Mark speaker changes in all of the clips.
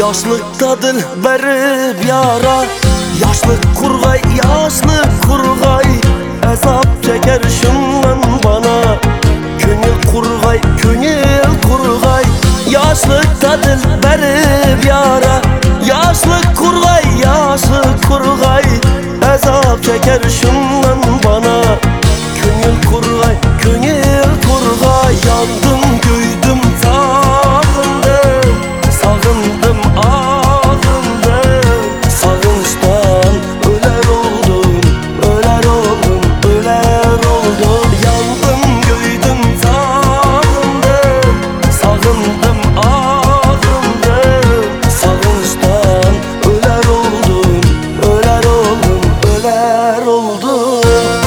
Speaker 1: Yaşlıktadır verip yara, yaşlık kurgay, yaşlık kurgay. Azap çeker şundan bana, könül kurgay, könül kurgay. Yaşlıktadır verip yara, yaşlık kurgay, yaşlık kurgay. Azap çeker şundan bana, könül kurgay, könül kurgay. Yandım, göydüm, sağındım, sağındım, ağındım. Sağınçtan öler oldum, öler oldum, öler oldum. Yandım, göydüm, sağındım, sağındım, ağındım. Sağınçtan öler oldum, öler oldum, öler oldum.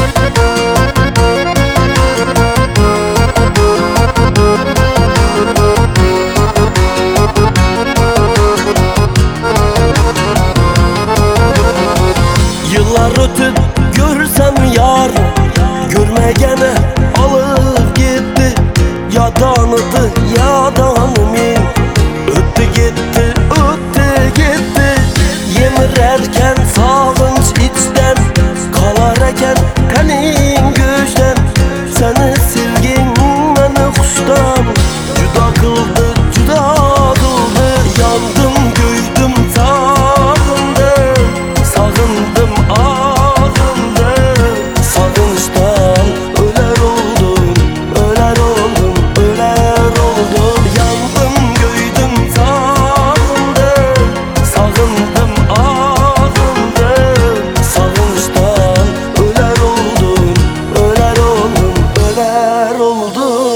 Speaker 1: Yıllar ötüp görsem yar, görmegene alıp gitti. Ya tanıdı ya tanımayın, öttü gitti, öttü gitti. Yemirerken sağınç içten, kalar eken tenin güçten. Seni silgin beni kuştan, cüda kıldı, cüda kıldı. Yandım, göydüm, sağındım, sağındım, ağındım. Sağınçtan öler oldum, öler oldum, öler oldum. Yandım, göydüm, sağındım, sağındım, ağındım. Sağınçtan öler oldum, öler oldum, öler oldum.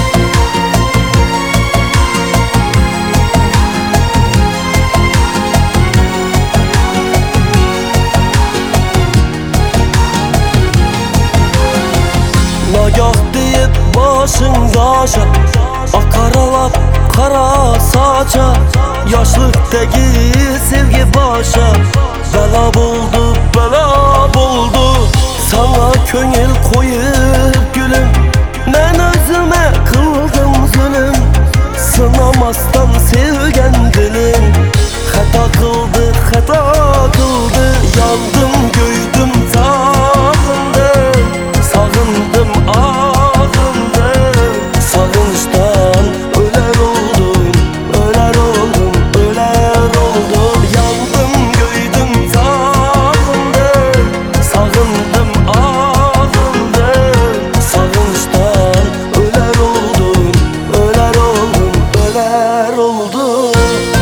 Speaker 1: Nagah deyip başın daşa, akaralap kara saça. Yaşlıktaki sevgi başa, bela buldu, bela buldu. Sana könül koyup gülüm, ben özüme kıldım zulüm. Sınamazdan sevgen dilim, hata kıldı, hata kıldı. Yandım, göydüm, sağındım, sağındım, ağındım. Sağınçtan öler oldum, öler oldum, öler oldum. Yandım, göydüm, sağındım, sağındım, ağındım. Sağınçtan öler oldum, öler oldum, öler oldum.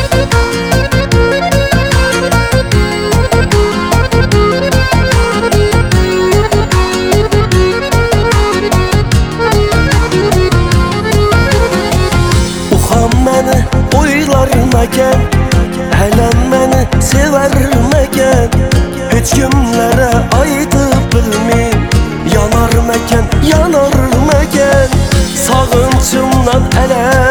Speaker 1: Uxam məni oylar məkən, hələm məni sevər məkən. Heç kimlərə aytıb bilməyim, yanar məkən, yanar məkən. Sağınçımdan ələ